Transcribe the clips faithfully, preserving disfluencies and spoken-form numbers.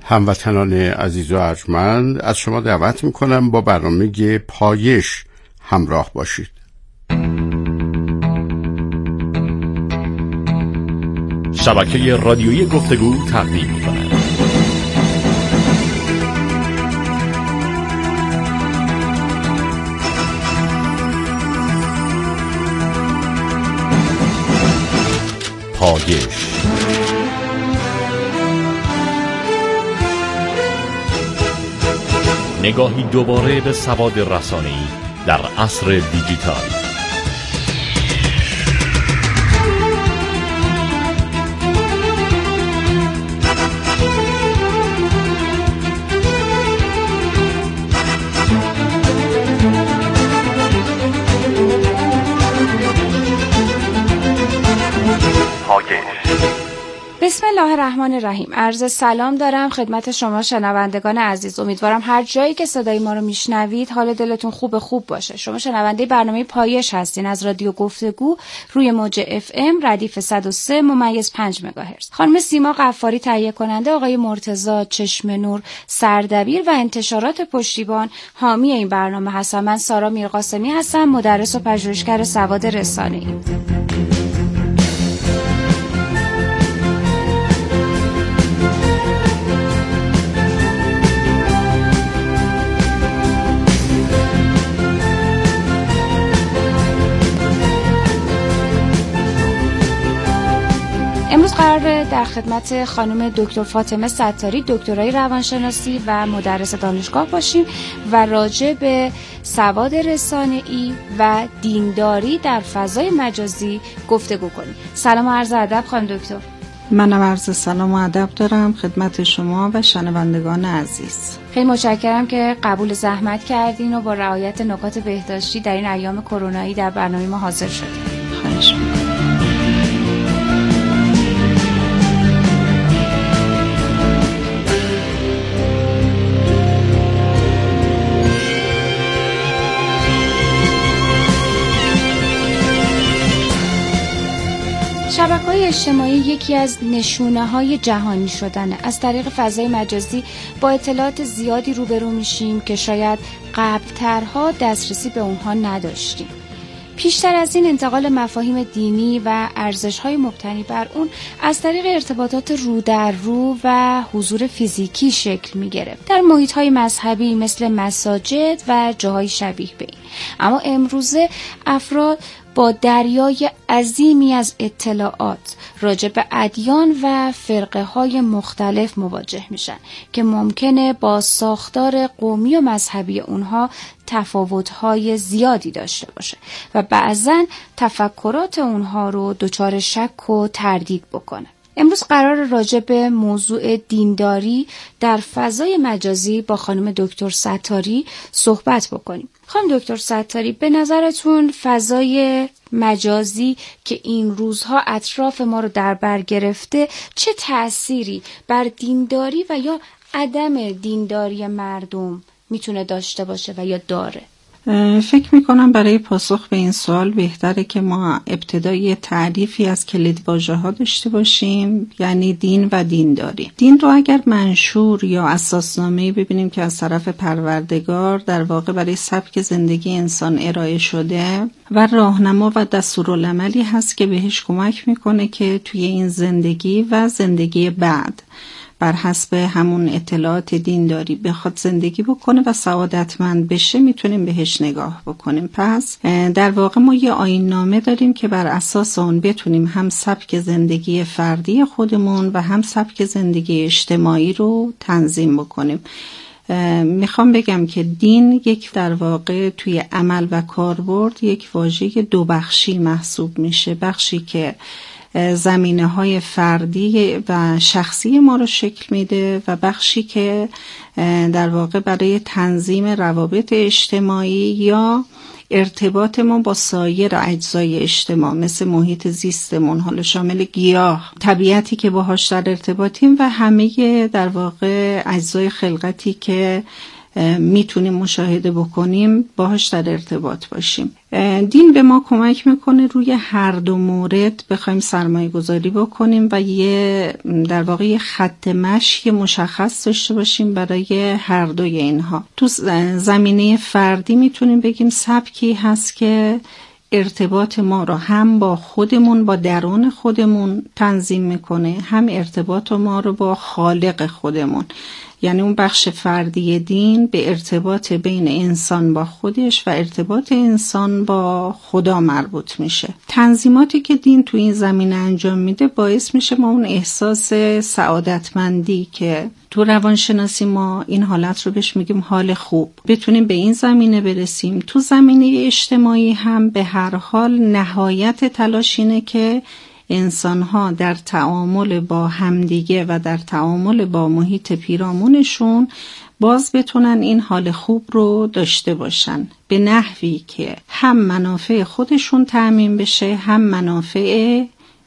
هموطنان عزیز و ارجمند، از شما دعوت میکنم با برنامه پایش همراه باشید. شبکه رادیویی گفتگو تقدیم می‌کند. پایش. نگاهی دوباره به سواد رسانه‌ای در عصر دیجیتال. بسم الله الرحمن الرحیم. عرض سلام دارم خدمت شما شنوندگان عزیز. امیدوارم هر جایی که صدای ما رو میشنوید حال دلتون خوب خوب باشه. شما شنونده برنامه پایش هستین از رادیو گفتگو روی موج اف ام ردیف صد و سه ممیز پنج مگاهرتز. خانم سیما غفاری تهیه کننده، آقای مرتضی چشم نور سردبیر و انتشارات پشتیبان حامی این برنامه هستم. من سارا میرقاسمی هستم، مدرس و پژوهشگر سواد رسانه‌ای. امروز قراره در خدمت خانم دکتر فاطمه ستاری، دکترای روانشناسی و مدرس دانشگاه باشیم و راجع به سواد رسانه‌ای و دینداری در فضای مجازی گفتگو کنیم. سلام و عرض ادب خانم دکتر. منم عرض سلام و ادب دارم خدمت شما و شنوندگان عزیز. خیلی متشکرم که قبول زحمت کردین و با رعایت نکات بهداشتی در این ایام کرونایی در برنامه ما حاضر شدید. خواهش می‌کنم. شبکه‌های اجتماعی یکی از نشونه‌های جهانی شدنه. از طریق فضای مجازی با اطلاعات زیادی روبرو میشیم که شاید قبل‌ترها دسترسی به اونها نداشتیم. پیشتر از این انتقال مفاهیم دینی و ارزش‌های مبتنی بر اون از طریق ارتباطات رو در رو و حضور فیزیکی شکل می‌گرفت در محیط‌های مذهبی مثل مساجد و جاهای شبیه به این. اما امروزه افراد با دریای عظیمی از اطلاعات راجع به ادیان و فرقه های مختلف مواجه میشن که ممکنه با ساختار قومی و مذهبی اونها تفاوت‌های زیادی داشته باشه و بعضن تفکرات اونها رو دچار شک و تردید بکنه. امروز قرار راجع به موضوع دینداری در فضای مجازی با خانم دکتر ستاری صحبت بکنیم. خانم دکتر ستاری، به نظرتون فضای مجازی که این روزها اطراف ما رو در بر گرفته چه تأثیری بر دینداری و یا عدم دینداری مردم میتونه داشته باشه و یا داره؟ فکر میکنم برای پاسخ به این سوال بهتره که ما ابتدای تعریفی از کلیدواژه ها داشته باشیم، یعنی دین و دینداری. دین رو اگر منشور یا اساسنامه‌ای ببینیم که از طرف پروردگار در واقع برای سبک زندگی انسان ارائه شده و راهنما و دستورالعملی هست که بهش کمک میکنه که توی این زندگی و زندگی بعد بر حسب همون اطلاعات دینداری بخواد زندگی بکنه و سعادتمند بشه، میتونیم بهش نگاه بکنیم. پس در واقع ما یه آیین‌نامه داریم که بر اساس اون بتونیم هم سبک زندگی فردی خودمون و هم سبک زندگی اجتماعی رو تنظیم بکنیم. میخوام بگم که دین یک در واقع توی عمل و کاربرد یک واژه دو بخشی محسوب میشه. بخشی که زمینه های فردی و شخصی ما رو شکل میده و بخشی که در واقع برای تنظیم روابط اجتماعی یا ارتباط ما با سایر اجزای اجتماع مثل محیط زیستمون، حالا شامل گیاه، طبیعتی که باهاش در ارتباطیم و همه در واقع اجزای خلقتی که میتونیم مشاهده بکنیم باهاش در ارتباط باشیم. دین به ما کمک میکنه روی هر دو مورد بخوایم سرمایه گذاری بکنیم و یه در واقع یه خط مشی مشخص داشته باشیم برای هر دوی اینها. تو زمینه فردی میتونیم بگیم سبکی هست که ارتباط ما رو هم با خودمون، با درون خودمون تنظیم میکنه، هم ارتباط ما رو با خالق خودمون. یعنی اون بخش فردی دین به ارتباط بین انسان با خودش و ارتباط انسان با خدا مربوط میشه. تنظیماتی که دین تو این زمینه انجام میده باعث میشه ما اون احساس سعادتمندی که تو روانشناسی ما این حالت رو بهش میگیم حال خوب، بتونیم به این زمینه برسیم. تو زمینه اجتماعی هم به هر حال نهایت تلاش اینه که انسان‌ها در تعامل با همدیگه و در تعامل با محیط پیرامونشون باز بتونن این حال خوب رو داشته باشن به نحوی که هم منافع خودشون تأمین بشه هم منافع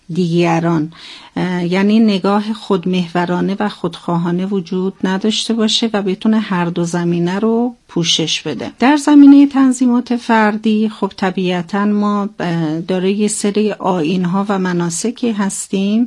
دیگران. یعنی نگاه خودمحورانه و خودخواهانه وجود نداشته باشه و بتونه هر دو زمینه رو پوشش بده. در زمینه تنظیمات فردی خب طبیعتاً ما داره یه سری آیین‌ها و مناسکی هستیم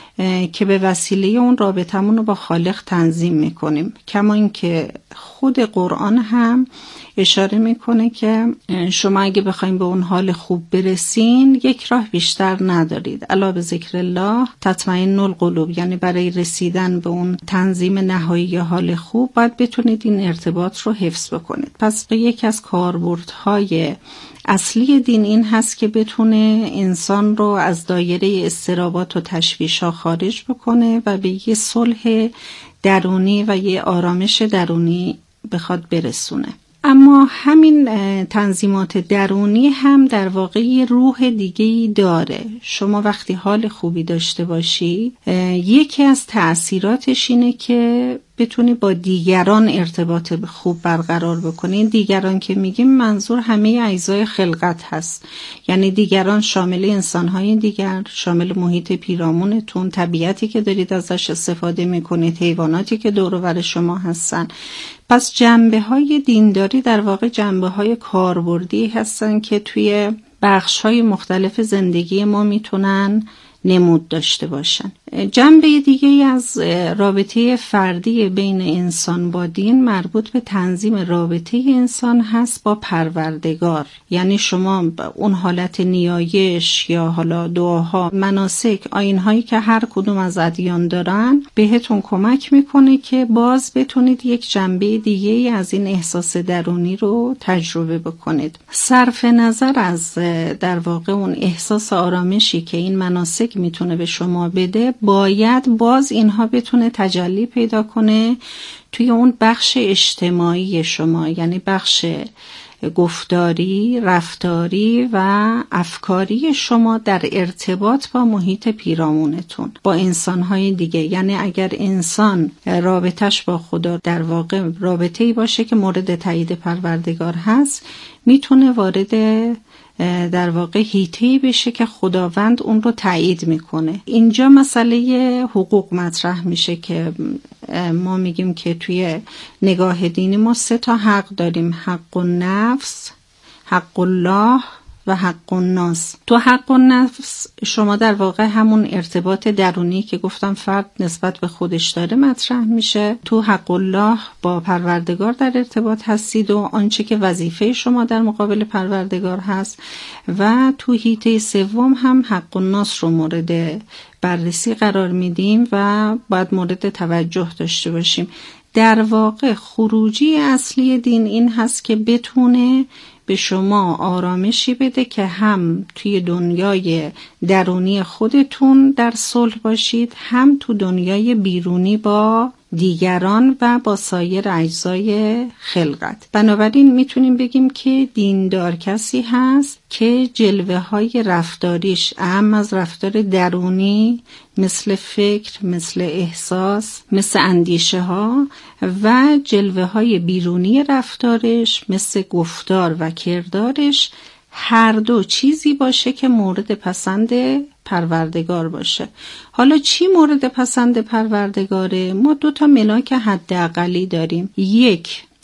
که به وسیله اون رابطمون رو با خالق تنظیم میکنیم. کما اینکه خود قرآن هم اشاره میکنه که شما اگه بخواید به اون حال خوب برسین یک راه بیشتر ندارید، الا به ذکر الله تطمئن القلوب. یعنی برای رسیدن به اون تنظیم نهایی حال خوب باید بتونید این ارتباط رو حفظ بکنید. پس یکی از کاربردهای اصلی دین این هست که بتونه انسان رو از دایره اضطرابات و تشویش‌ها خارج بکنه و به یه صلح درونی و یه آرامش درونی بخواد برسونه. اما همین تنظیمات درونی هم در واقع روح دیگه‌ای داره. شما وقتی حال خوبی داشته باشی یکی از تأثیراتش اینه که بتونی با دیگران ارتباط خوب برقرار بکنی. دیگران که میگیم منظور همه اجزای خلقت هست، یعنی دیگران شامل انسانهای دیگر، شامل محیط پیرامونتون، طبیعتی که دارید ازش استفاده میکنید، حیواناتی که دور و بر شما هستن. پس جنبه های دینداری در واقع جنبه های کاربردی هستن که توی بخش های مختلف زندگی ما میتونن نمود داشته باشن. جنبه دیگه از رابطه فردی بین انسان با دین مربوط به تنظیم رابطه انسان هست با پروردگار. یعنی شما اون حالت نیایش یا حالا دعاها، مناسک، آیین‌هایی که هر کدوم از ادیان دارن بهتون کمک میکنه که باز بتونید یک جنبه دیگه از این احساس درونی رو تجربه بکنید. صرف نظر از در واقع اون احساس آرامشی که این مناسک میتونه به شما بده، باید باز اینها بتونه تجلی پیدا کنه توی اون بخش اجتماعی شما، یعنی بخش گفتاری، رفتاری و افکاری شما در ارتباط با محیط پیرامونتون، با انسانهای دیگه. یعنی اگر انسان رابطش با خدا در واقع رابطه‌ای باشه که مورد تایید پروردگار هست، میتونه وارد در واقع هیته‌ای بشه که خداوند اون رو تایید میکنه. اینجا مسئله حقوق مطرح میشه که ما میگیم که توی نگاه دینی ما سه تا حق داریم: حق النفس، حق الله و حق الناس. تو حق النفس شما در واقع همون ارتباط درونی که گفتم فرد نسبت به خودش داره مطرح میشه. تو حق الله با پروردگار در ارتباط هستید و آنچه که وظیفه شما در مقابل پروردگار هست. و تو حیطه سوم هم حق الناس رو مورد بررسی قرار میدیم و باید مورد توجه داشته باشیم. در واقع خروجی اصلی دین این هست که بتونه به شما آرامشی بده که هم توی دنیای درونی خودتون در صلح باشید، هم تو دنیای بیرونی با دیگران و با سایر اجزای خلقت. بنابراین میتونیم بگیم که دیندار کسی هست که جلوه های رفتاریش اهم از رفتار درونی مثل فکر، مثل احساس، مثل اندیشه ها و جلوه های بیرونی رفتارش مثل گفتار و کردارش هر دو چیزی باشه که مورد پسند پروردگار باشه. حالا چی مورد پسند پروردگاره؟ ما دو تا ملاک حداقلی داریم. یک،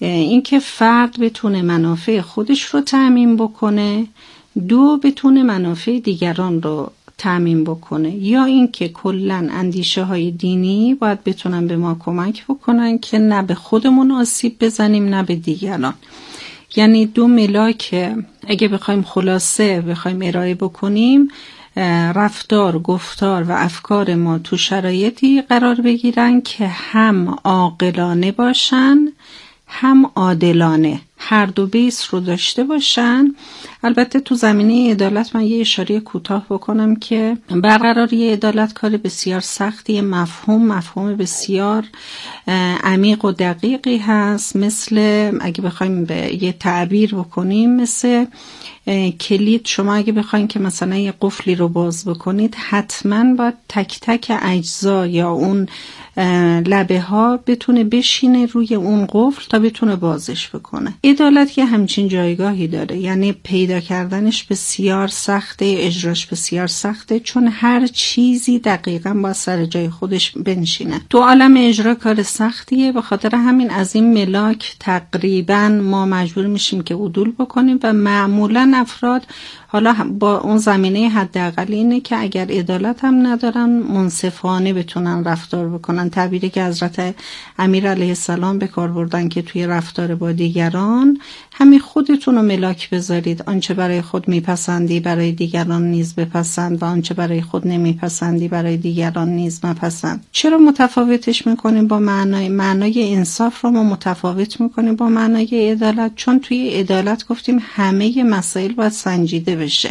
اینکه فرد بتونه منافع خودش رو تأمین بکنه، دو بتونه منافع دیگران رو تأمین بکنه، یا اینکه کلاً اندیشه های دینی باید بتونن به ما کمک بکنن که نه به خودمون آسیب بزنیم نه به دیگران. یعنی دو ملاک اگه بخوایم خلاصه بخوایم ارائه بکنیم، رفتار، گفتار و افکار ما تو شرایطی قرار بگیرن که هم عاقلانه باشن هم عادلانه، هر دو بیس رو داشته باشن. البته تو زمینه عدالت من یه اشاره کوتاه بکنم که برقراری عدالت کار بسیار سختی، مفهوم مفهوم بسیار عمیق و دقیقی هست، مثل اگه بخوایم به یه تعبیر بکنیم مثل کلید. شما اگه بخواین که مثلا یه قفلی رو باز بکنید حتما باید تک تک اجزا یا اون لبه ها بتونه بشینه روی اون قفل تا بتونه بازش بکنه. عدالت که همچین جایگاهی داره، یعنی پیدا کردنش بسیار سخته، اجراش بسیار سخته، چون هر چیزی دقیقاً با سر جای خودش بنشینه. تو عالم اجرا کار سختیه، به خاطر همین از این ملاک تقریباً ما مجبور میشیم که عدول بکنیم و معمولاً افراد حالا با اون زمینه حداقل اینه که اگر عدالت هم ندارن منصفانه بتونن رفتار بکنن. تعبیری که حضرت امیر علیه السلام به کار بردن که توی رفتار با دیگران همین خودتون رو ملاک بذارید، آنچه برای خود میپسندی برای دیگران نیز بپسند و آنچه برای خود نمیپسندی برای دیگران نیز مپسند. چرا متفاوتش میکنیم با معنای معنای انصاف رو ما متفاوت میکنیم با معنای عدالت؟ چون توی عدالت گفتیم همه مسائل باید سنجیده بشه،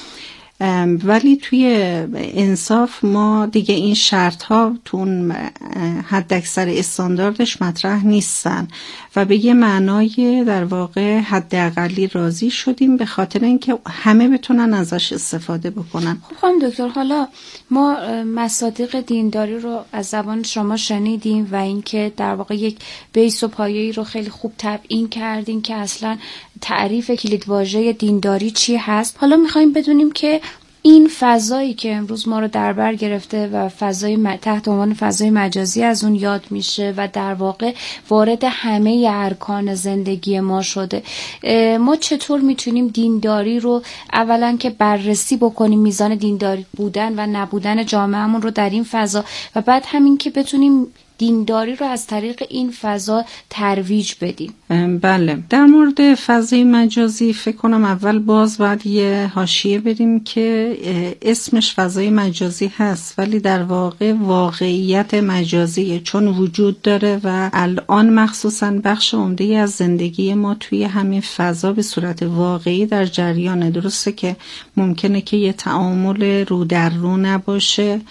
ولی توی انصاف ما دیگه این شرط ها تو اون حد اکثر استانداردش مطرح نیستن و به یه معنای در واقع حداقلی راضی شدیم به خاطر اینکه همه بتونن ازش استفاده بکنن. خب خانم دکتر، حالا ما مصادیق دینداری رو از زبان شما شنیدیم و اینکه در واقع یک بیس و پایه‌ای رو خیلی خوب تبیین کردین که اصلا تعریف کلیدواژه دینداری چی هست. حالا می‌خوایم بدونیم که این فضایی که امروز ما رو در بر گرفته و فضای م... تحت عنوان فضای مجازی از اون یاد میشه و در واقع وارد همه ارکان زندگی ما شده، ما چطور میتونیم دینداری رو اولا که بررسی بکنیم، میزان دینداری بودن و نبودن جامعهمون رو در این فضا، و بعد همین که بتونیم دینداری رو از طریق این فضا ترویج بدیم؟ بله، در مورد فضای مجازی فکر کنم اول باز باید یه حاشیه بدیم که اسمش فضای مجازی هست ولی در واقع واقعیت مجازیه، چون وجود داره و الان مخصوصا بخش عمده‌ای از زندگی ما توی همین فضا به صورت واقعی در جریانه. درسته که ممکنه که یه تعامل رو در رو نباشه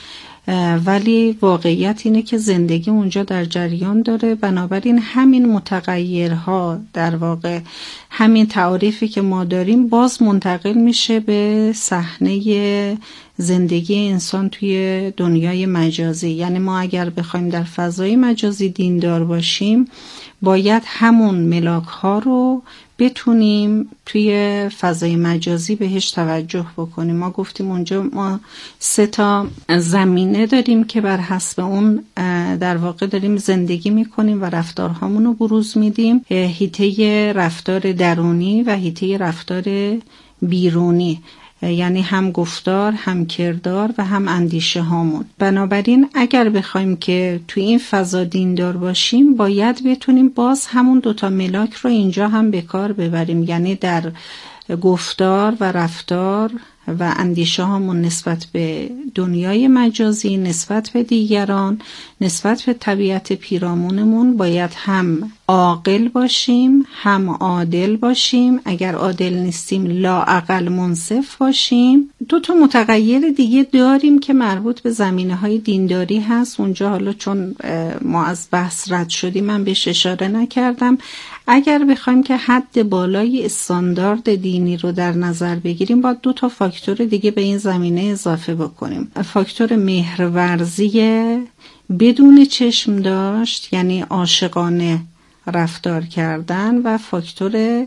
ولی واقعیت اینه که زندگی اونجا در جریان داره، بنابراین همین متغیرها در واقع همین تعریفی که ما داریم باز منتقل میشه به صحنه زندگی انسان توی دنیای مجازی. یعنی ما اگر بخوایم در فضای مجازی دیندار باشیم باید همون ملاک ها رو بتونیم توی فضای مجازی بهش توجه بکنیم. ما گفتیم اونجا ما سه تا زمینه داریم که بر حسب اون در واقع داریم زندگی میکنیم و رفتارهامون رو بروز میدیم، حیطه رفتار درونی و حیطه رفتار بیرونی، یعنی هم گفتار، هم کردار و هم اندیشه هامون. بنابراین اگر بخوایم که توی این فضا دیندار باشیم باید بتونیم باز همون دوتا ملاک رو اینجا هم به کار ببریم، یعنی در گفتار و رفتار و اندیشه هامون نسبت به دنیای مجازی، نسبت به دیگران، نسبت به طبیعت پیرامونمون باید هم عاقل باشیم هم عادل باشیم. اگر عادل نیستیم لااقل منصف باشیم. دو تا متغیر دیگه داریم که مربوط به زمینه‌های دینداری هست. اونجا حالا چون ما از بحث رد شدیم من بهش اشاره نکردم. اگر بخوایم که حد بالای استاندارد دینی رو در نظر بگیریم باید دو تا فاکتور دیگه به این زمینه اضافه بکنیم. فاکتور مهرورزی بدون چشم داشت، یعنی عاشقانه رفتار کردن، و فاکتور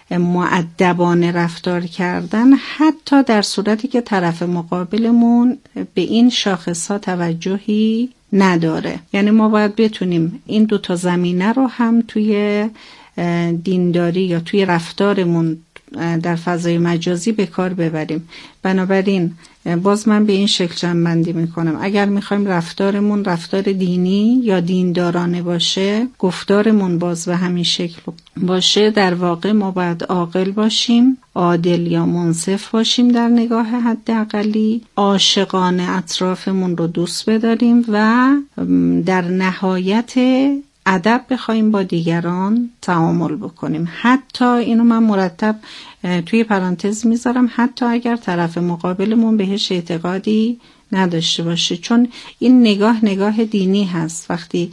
مؤدبانه رفتار کردن، حتی در صورتی که طرف مقابلمون به این شاخصها توجهی نداره. یعنی ما باید بتونیم این دو تا زمینه رو هم توی دینداری یا توی رفتارمون در فضای مجازی به کار ببریم. بنابراین باز من به این شکل جمع‌بندی میکنم: اگر میخوایم رفتارمون رفتار دینی یا دیندارانه باشه، گفتارمون باز به همین شکل باشه، در واقع ما باید عاقل باشیم، عادل یا منصف باشیم در نگاه حداقلی، عاشقانه اطرافمون رو دوست بداریم و در نهایت ادب بخوایم با دیگران تعامل بکنیم. حتی اینو من مرتب توی پرانتز میذارم، حتی اگر طرف مقابلمون بهش اعتقادی نداشته باشه، چون این نگاه نگاه دینی هست. وقتی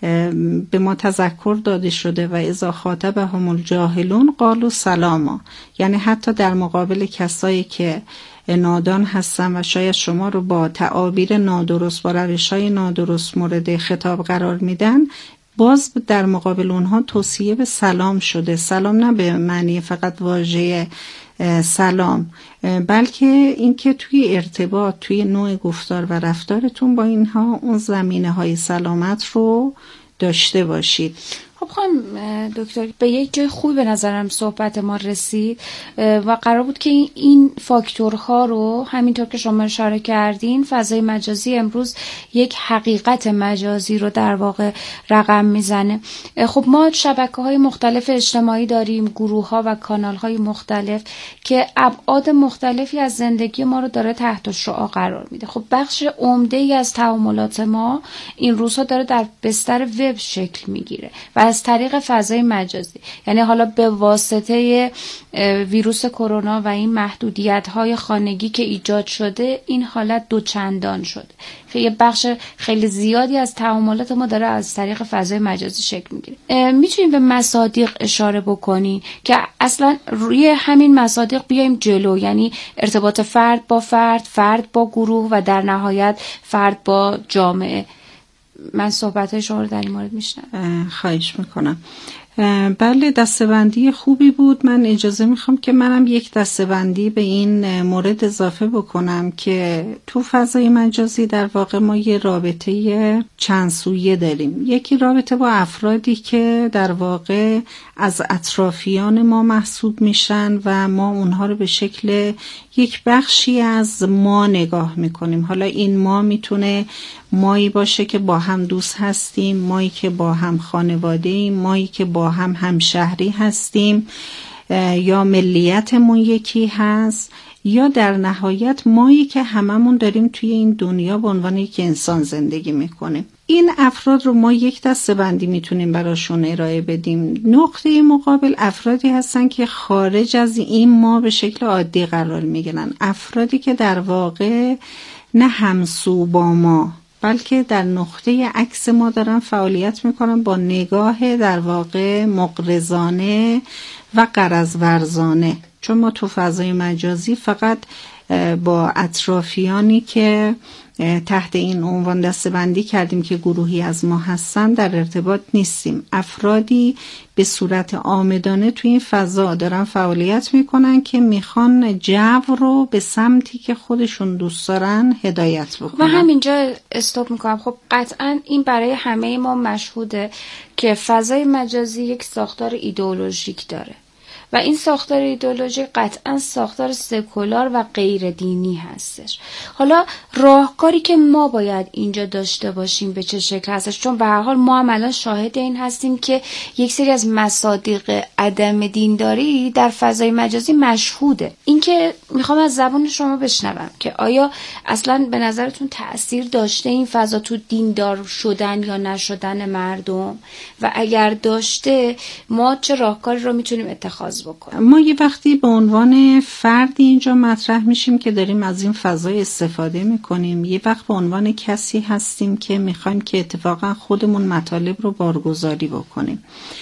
به ما تذکر داده شده و اذا خاطبهم الجاهلون قالوا سلاما، یعنی حتی در مقابل کسایی که نادان هستن و شاید شما رو با تعابیر نادرست، با روش‌های نادرست مورد خطاب قرار میدن، باز در مقابل اونها توصیه به سلام شده. سلام نه به معنی فقط واژه سلام، بلکه اینکه توی ارتباط، توی نوع گفتار و رفتارتون با اینها اون زمینه های سلامت رو داشته باشید. خب خانم دکتر، به یک جای خوبی به نظرم صحبت ما رسید و قرار بود که این فاکتورها رو همینطور که شما اشاره کردین، فضای مجازی امروز یک حقیقت مجازی رو در واقع رقم میزنه. خب ما شبکه‌های مختلف اجتماعی داریم، گروه‌ها و کانال‌های مختلف که ابعاد مختلفی از زندگی ما رو داره تحت شعاع قرار میده. خب بخش عمده‌ای از تعاملات ما این روزها داره در بستر وب شکل میگیره و از طریق فضای مجازی، یعنی حالا به واسطه ویروس کرونا و این محدودیت‌های خانگی که ایجاد شده، این حالت دوچندان شده. یه بخش خیلی زیادی از تعاملات ما داره از طریق فضای مجازی شکل میگیره. میتونیم به مصادیق اشاره بکنین که اصلا روی همین مصادیق بیایم جلو، یعنی ارتباط فرد با فرد، فرد با گروه و در نهایت فرد با جامعه. من صحبت‌های شما رو در این مورد میشنوم. خواهش میکنم. بله، دسته‌بندی خوبی بود. من اجازه میخوام که منم یک دسته‌بندی به این مورد اضافه بکنم که تو فضای مجازی در واقع ما یه رابطه چند سویه داریم. یکی رابطه با افرادی که در واقع از اطرافیان ما محسوب میشن و ما اونها رو به شکل یک بخشی از ما نگاه میکنیم. حالا این ما میتونه مایی باشه که با هم دوست هستیم، مایی که با هم خانواده ایم، مایی که با هم همشهری هستیم، یا ملیتمون یکی هست، یا در نهایت مایی که هممون داریم توی این دنیا به عنوان یک انسان زندگی میکنیم. این افراد رو ما یک دسته‌بندی میتونیم براشون ارائه بدیم. نقطه مقابل افرادی هستن که خارج از این ما به شکل عادی قرار میگیرن، افرادی که در واقع نه همسو با ما بلکه در نقطه عکس ما دارن فعالیت میکنن با نگاه در واقع مغرضانه و غرض ورزانه. چون ما تو فضای مجازی فقط با اطرافیانی که تحت این عنوان دسته‌بندی کردیم که گروهی از ما هستن در ارتباط نیستیم. افرادی به صورت عامدانه توی این فضا دارن فعالیت میکنن که میخوان جو رو به سمتی که خودشون دوست دارن هدایت بکنن. و همینجا استاپ میکنم. خب قطعا این برای همه ما مشهوده که فضای مجازی یک ساختار ایدئولوژیک داره و این ساختار ایدئولوژی قطعا ساختار سکولار و غیر دینی هستش. حالا راهکاری که ما باید اینجا داشته باشیم به چه شکل هستش؟ چون به هر حال ما هم الان شاهد این هستیم که یک سری از مصادیق عدم دینداری در فضای مجازی مشهوده. این که میخوام از زبان شما بشنوم که آیا اصلا به نظرتون تأثیر داشته این فضا تو دیندار شدن یا نشدن مردم، و اگر داشته ما چه راهکاری رو میتونیم اتخاذ بکنیم؟ ما یه وقتی به عنوان فردی اینجا مطرح میشیم که داریم از این فضای استفاده میکنیم، یه وقت به عنوان کسی هستیم که میخوایم که اتفاقا خودمون مطالب رو بارگذاری بکنیم.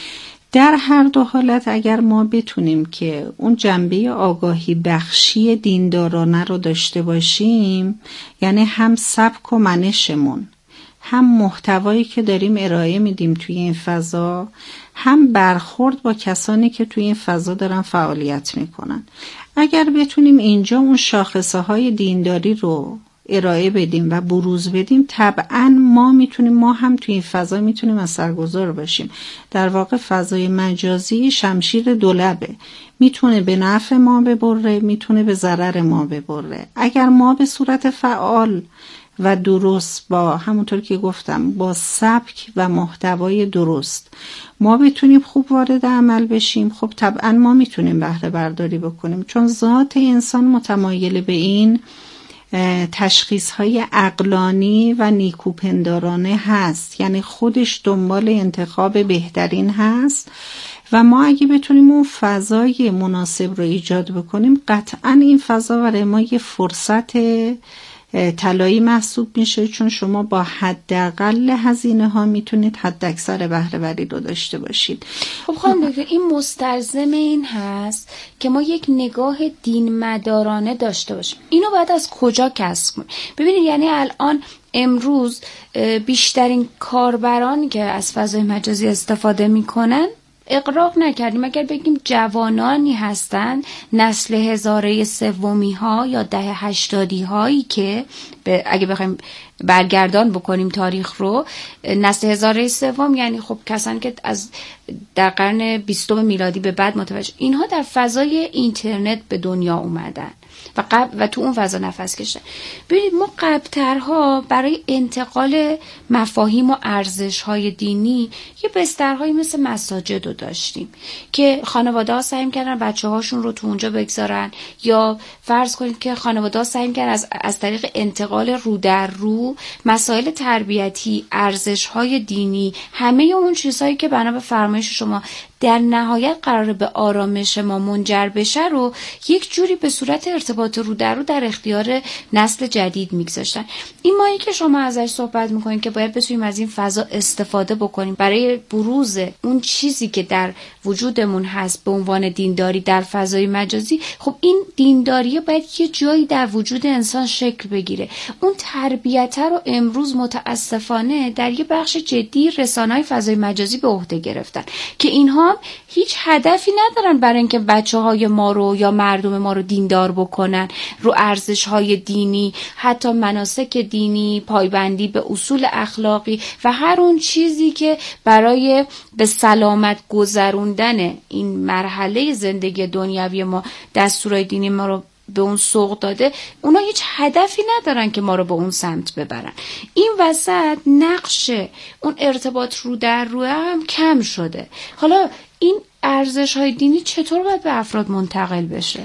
در هر دو حالت اگر ما بتونیم که اون جنبه آگاهی بخشی دیندارانه رو داشته باشیم، یعنی هم سبک و منشمون، هم محتوایی که داریم ارائه میدیم توی این فضا، هم برخورد با کسانی که توی این فضا دارن فعالیت میکنن، اگر بتونیم اینجا اون شاخصه های دینداری رو ارائه بدیم و بروز بدیم، طبعا ما میتونیم ما هم توی این فضا میتونیم اثرگذار باشیم. در واقع فضای مجازی شمشیر دولبه، میتونه به نفع ما ببره، میتونه به ضرر ما ببره. اگر ما به صورت فعال و درست، با همونطور که گفتم با سبک و محتوای درست ما بتونیم خوب وارد عمل بشیم، خب طبعا ما میتونیم بهره برداری بکنیم، چون ذات انسان متمایل به این تشخیص های عقلانی و نیکوپندارانه هست، یعنی خودش دنبال انتخاب بهترین هست و ما اگه بتونیم اون فضای مناسب رو ایجاد بکنیم، قطعا این فضا برای ما یه فرصت طلایی محسوب میشه، چون شما با حداقل هزینه ها میتونید حد اکثر بهره وری رو داشته باشید. خب خانم دکتر، این مستلزم این هست که ما یک نگاه دین مدارانه داشته باشیم. اینو باید از کجا کسب کنیم؟ ببینید، یعنی الان امروز بیشترین کاربرانی که از فضای مجازی استفاده میکنن، اغراق نکردیم اگر بگیم جوانانی هستند، نسل هزاره سومی ها یا ده هشتادی هایی که اگه بخوایم برگردان بکنیم تاریخ رو، نسل هزاره سوم یعنی خب کسانی که از در قرن بیستم میلادی به بعد متوجه، اینها در فضای اینترنت به دنیا اومدن و قبل و تو اون فضا نفس کشیدن. ببینید، ما قبل‌ترها برای انتقال مفاهیم و ارزش‌های دینی یه بسترهایی مثل مساجد رو داشتیم که خانواده‌ها سعی می‌کردن بچه‌هاشون رو تو اونجا بگذارن، یا فرض کنید که خانواده‌ها سعی می‌کردن از از طریق انتقال رو در رو مسائل تربیتی، ارزش‌های دینی، همه اون چیزهایی که بنا به فرمایش شما در نهایت قراره به آرامش ما منجر بشه رو یک جوری به صورت ارتباط رو در رو در اختیار نسل جدید میگذاشتن. این مایی که شما ازش صحبت میکنین که باید بتونیم از این فضا استفاده بکنیم برای بروز اون چیزی که در وجودمون هست به عنوان دینداری در فضای مجازی، خب این دینداری باید یه جایی در وجود انسان شکل بگیره. اون تربیت رو امروز متاسفانه در یه بخش جدی رسانه‌های فضای مجازی به عهده گرفتن که اینها هیچ هدفی ندارن برای اینکه بچه‌های ما رو یا مردم ما رو دیندار بکنن، رو ارزش‌های دینی، حتی مناسک دینی، پایبندی به اصول اخلاقی و هر اون چیزی که برای به سلامت گذروندن این مرحله زندگی دنیوی ما دستورای دینی ما رو به اون سوق داده، اونا هیچ هدفی ندارن که ما رو به اون سمت ببرن. این وسط نقش اون ارتباط رو در رو هم کم شده. حالا این ارزش‌های دینی چطور باید به افراد منتقل بشه؟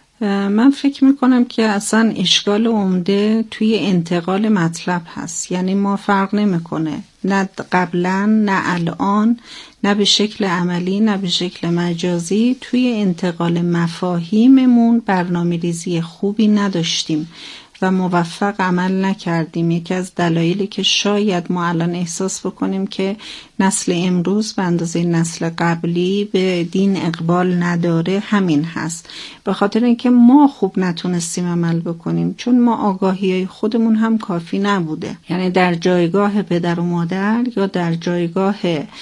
من فکر میکنم که اصلا اشکال عمده توی انتقال مطلب هست. یعنی ما فرق نمیکنه، نه قبلا نه الان، نه به شکل عملی نه به شکل مجازی، توی انتقال مفاهیممون برنامه ریزی خوبی نداشتیم و موفق عمل نکردیم. یکی از دلایلی که شاید ما الان احساس بکنیم که نسل امروز به اندازه نسل قبلی به دین اقبال نداره همین هست، به خاطر اینکه ما خوب نتونستیم عمل بکنیم، چون ما آگاهی خودمون هم کافی نبوده. یعنی در جایگاه پدر و مادر یا در جایگاه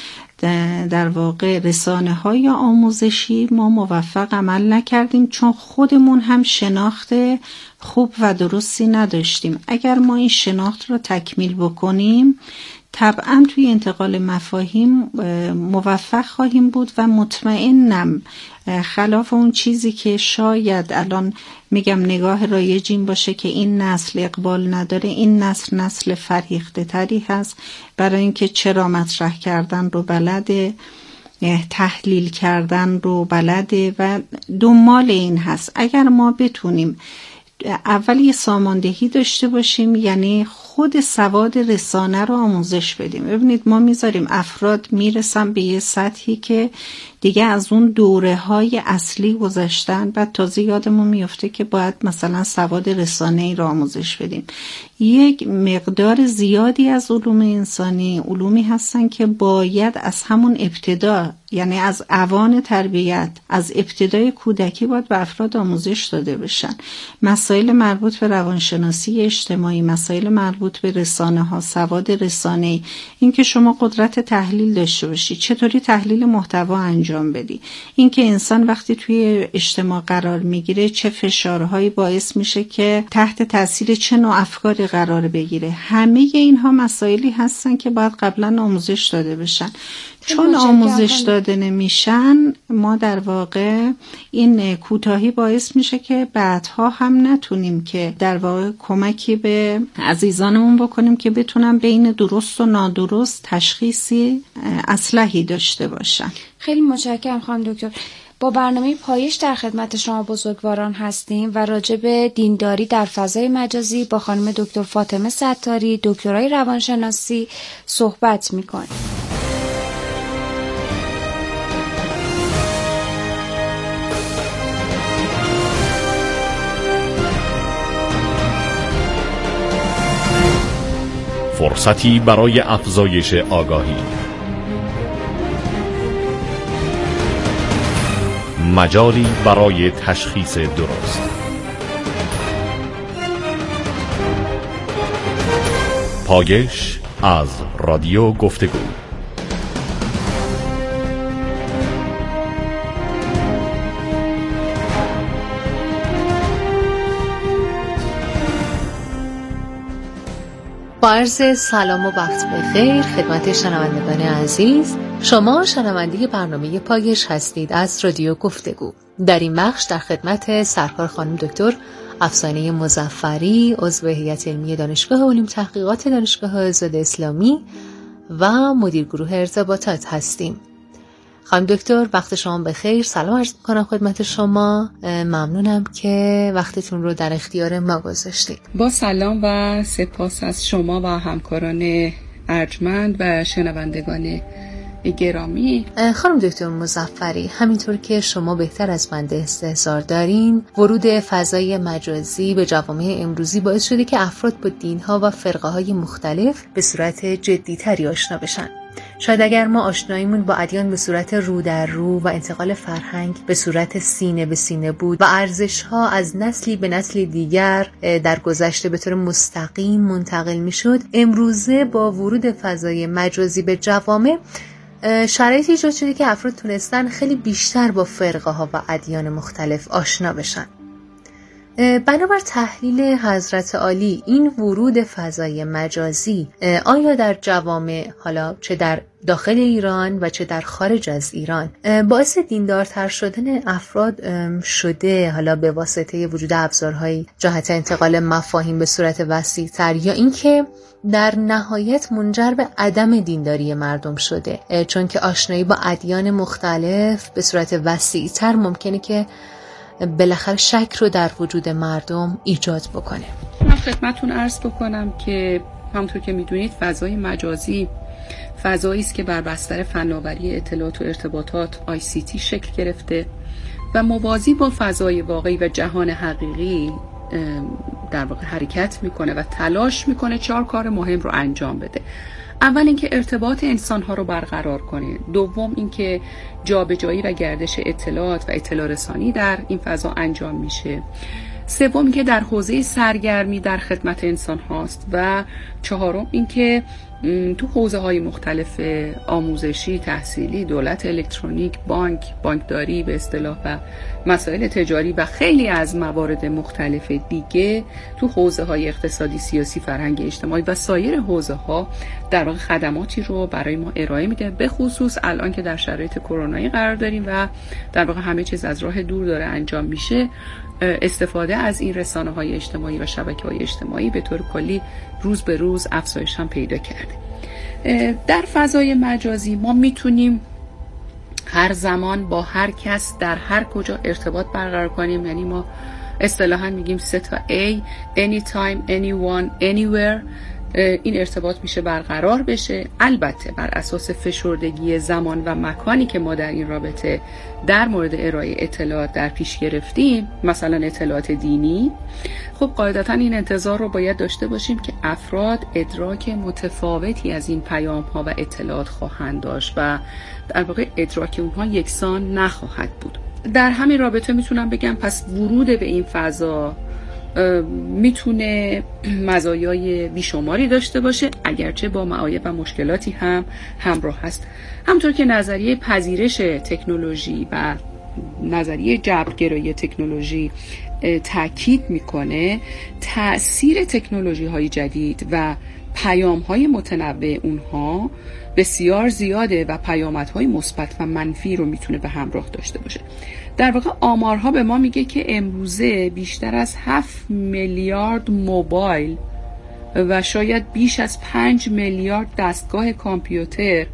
در واقع رسانه های آموزشی ما موفق عمل نکردیم، چون خودمون هم شناخت خوب و درستی نداشتیم. اگر ما این شناخت رو تکمیل بکنیم، طبعا توی انتقال مفاهیم موفق خواهیم بود و مطمئنم خلاف اون چیزی که شاید الان میگم نگاه رایج این باشه که این نسل اقبال نداره، این نسل نسل فرهیخته تری هست، برای اینکه چرا مطرح کردن رو بلده، تحلیل کردن رو بلده و دنبال این هست. اگر ما بتونیم اول یه ساماندهی داشته باشیم، یعنی خود سواد رسانه رو آموزش بدیم. ببینید، ما میذاریم افراد میرسن به یه سطحی که دیگه از اون دوره های اصلی گذشتن، بعد تازه یادمون میفته که باید مثلا سواد رسانه‌ای رو آموزش بدیم. یک مقدار زیادی از علوم انسانی علومی هستن که باید از همون ابتدا، یعنی از اوان تربیت، از ابتدای کودکی باید به افراد آموزش داده بشن. مسائل مربوط به روانشناسی اجتماعی، مسائل مربوط مربوط به رسانه ها، سواد رسانه‌ای، اینکه شما قدرت تحلیل داشته باشی، چطوری تحلیل محتوا انجام بدی، اینکه انسان وقتی توی اجتماع قرار میگیره چه فشارهایی باعث میشه که تحت تاثیر چه نوع افکاری قرار بگیره. همه اینها مسائلی هستن که باید قبلا آموزش داده بشن. چون آموزش داده نمیشن، ما در واقع این کوتاهی باعث میشه که بعدها هم نتونیم که در واقع کمکی به عزیزانمون بکنیم که بتونن بین درست و نادرست تشخیصی اصلحی داشته باشن. خیلی متشکرم خانم دکتر. با برنامه پایش در خدمت شما بزرگواران هستیم و راجع به دینداری در فضای مجازی با خانم دکتر فاطمه ستاری، دکترای روانشناسی صحبت میکنیم. فرصتی برای افزایش آگاهی، مجالی برای تشخیص درست. پایش از رادیو گفتگو. با عرض سلام و وقت بخیر خدمت شنوندگان عزیز، شما شنونده برنامه پایش هستید از رادیو گفتگو. در این بخش در خدمت سرکار خانم دکتر افسانه مظفری، عضو هیئت علمی دانشگاه علوم تحقیقات دانشگاه آزاد اسلامی و مدیر گروه ارتباطات هستیم. خانم دکتر وقت شما بخیر، سلام عرض می‌کنم خدمت شما. ممنونم که وقتتون رو در اختیار ما گذاشتید. با سلام و سپاس از شما و همکاران ارجمند و شنوندگان گرامی. خانم دکتر مظفری، همینطور که شما بهتر از من استحضار دارین، ورود فضای مجازی به جوامع امروزی باعث شده که افراد با دین‌ها و فرقه‌های مختلف به صورت جدی‌تری آشنا بشن. شاید اگر ما آشناییمون با ادیان به صورت رو در رو و انتقال فرهنگ به صورت سینه به سینه بود و ارزش‌ها از نسلی به نسل دیگر در گذشته به طور مستقیم منتقل می‌شد، امروزه با ورود فضای مجازی به جوامع شرایطی ایجاد شده که افراد تونستن خیلی بیشتر با فرقه ها و ادیان مختلف آشنا بشن. بنابر تحلیل حضرت عالی، این ورود فضای مجازی آیا در جوامع، حالا چه در داخل ایران و چه در خارج از ایران، باعث دیندارتر شدن افراد شده، حالا به واسطه وجود ابزارهای جهت انتقال مفاهیم به صورت وسیع‌تر، یا اینکه در نهایت منجر به عدم دینداری مردم شده، چون که آشنایی با ادیان مختلف به صورت وسیع‌تر ممکنه که بالاخره شک رو در وجود مردم ایجاد بکنه. من خدمتتون عرض بکنم که همونطور که میدونید فضای مجازی فضایی است که بر بستر فناوری اطلاعات و ارتباطات آی سی تی شکل گرفته و موازی با فضای واقعی و جهان حقیقی در واقع حرکت میکنه و تلاش میکنه چهار کار مهم رو انجام بده. اول اینکه ارتباط انسان‌ها رو برقرار کنه، دوم اینکه جابجایی و گردش اطلاعات و اطلاع رسانی در این فضا انجام میشه، سوم اینکه در حوزه سرگرمی در خدمت انسان هاست و چهارم اینکه تو حوزه های مختلف آموزشی، تحصیلی، دولت الکترونیک، بانک، بانکداری به اصطلاح و مسائل تجاری و خیلی از موارد مختلف دیگه تو حوزه های اقتصادی، سیاسی، فرهنگی، اجتماعی و سایر حوزه ها در واقع خدماتی رو برای ما ارائه میده، به خصوص الان که در شرایط کرونایی قرار داریم و در واقع همه چیز از راه دور داره انجام میشه. استفاده از این رسانه های اجتماعی و شبکه های اجتماعی به طور کلی روز به روز افزایش هم پیدا کرده. در فضای مجازی ما میتونیم هر زمان با هر کس در هر کجا ارتباط برقرار کنیم، یعنی ما اصطلاحاً میگیم سه تا A، anytime, anyone, anywhere. این ارتباط میشه برقرار بشه، البته بر اساس فشردگی زمان و مکانی که ما در این رابطه در مورد ارائه اطلاعات در پیش گرفتیم، مثلا اطلاعات دینی. خب قاعدتا این انتظار رو باید داشته باشیم که افراد ادراک متفاوتی از این پیام ها و اطلاعات خواهند داشت و در واقع ادراک اونها یکسان نخواهد بود. در همین رابطه میتونم بگم پس ورود به این فضا میتونه مزایای بیشماری داشته باشه، اگرچه با معایب و مشکلاتی هم همراه هست. همونطور که نظریه پذیرش تکنولوژی و نظریه جبرگرایی تکنولوژی تاکید میکنه، تأثیر تکنولوژی های جدید و پیام های متنوع اونها بسیار زیاده و پیامدهای مثبت و منفی رو میتونه به همراه داشته باشه. در واقع آمارها به ما میگه که امروزه بیشتر از هفت میلیارد موبایل و شاید بیش از پنج میلیارد دستگاه کامپیوتر